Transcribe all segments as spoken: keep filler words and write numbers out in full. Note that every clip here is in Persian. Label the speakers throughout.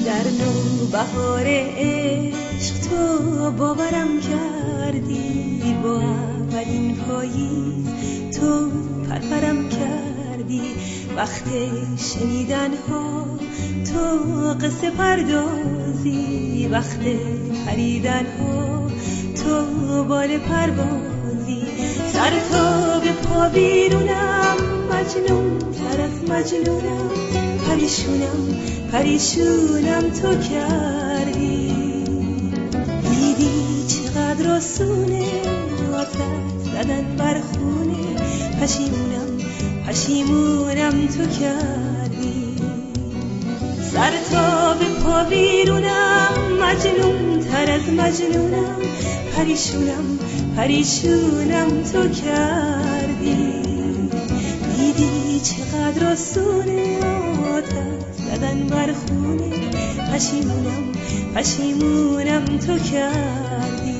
Speaker 1: در نو بهار عشق تو باورم کردی، با اولین پاییز تو پرپرم کردی. وقت شنیدن ها تو قصه پردازی، وقت پریدن ها تو بال پروازی. سر تا به پا بیرونم، مجنون تر از مجنونم، پریشونم پریشونم تو کردی. دیدی چقدر آسونه آتش زدن بر خونه، پشیمونم پشیمونم تو کردی. سر تا به پا بیرونم، مجنون تر از مجنونم، پریشونم پریشونم تو کردی. دیدی چقدر آسونه آتش زدن بر خونه، پشیمونم پشیمونم تو کردی.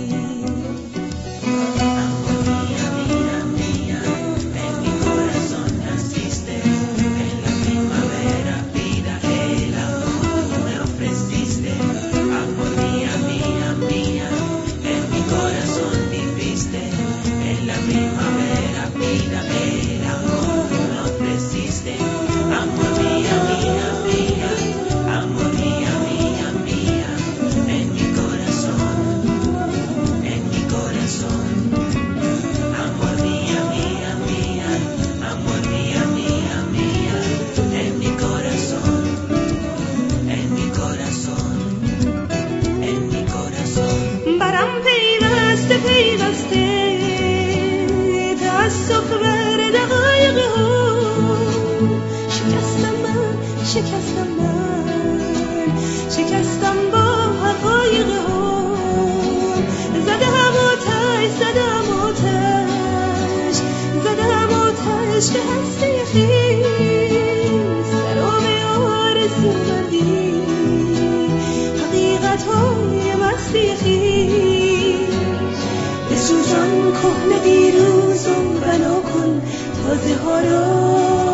Speaker 1: شکستم من شکستم با حقایق هم، زدم آتش زدم آتش زدم آتش به هستی خیز. سرام آرزو بندی حقیقت های مستی خیز. به سوزان کهنه دیروزم بنا کن تازه ها را،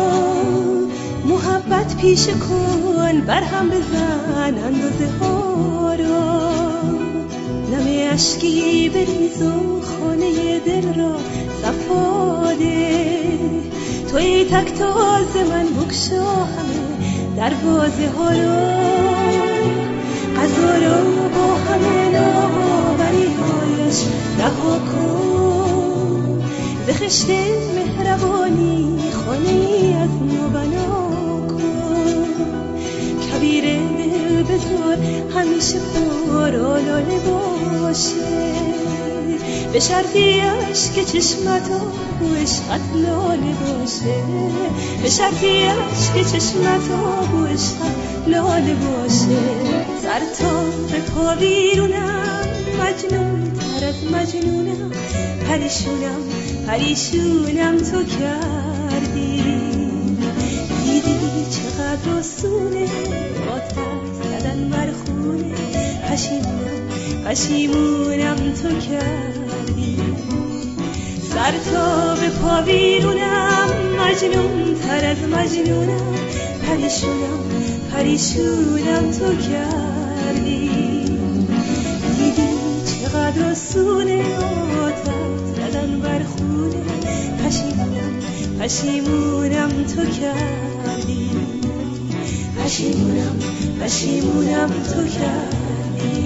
Speaker 1: محبت پیش کن بر هم بزن اندازه ها را. نم اشکی بریزم خانه دل را صفا ده، توی تک تاز من بگشا همه دروازه ها را. قضا را با همه ناباوری هایش رها کن، ز خشت مهربانی خانه ای از نو بنا کن. کبیر دل بذار همیشه پر آلاله باشه، به شرطی اشک چشمت و عشقت لاله باشه، به شرطی اشک چشمت و عشقت لاله باشه. سر تا به پا بیرونم، مجنون تر از مجنونم، پریشونم پریشونم تو کردی. دیدی چقدر آسونه آتش زدن بر خونه، پشیمونم پشیمونم تو کردی. سر تا به پا بیرونم، مجنون تر از مجنونم، پریشونم پریشونم تو کردی. دیدی چقدر آسونه آتش زدن بر خونه، پشیمونم پشیمونم تو کردی. پشیمونم پشیمونم تو کردی.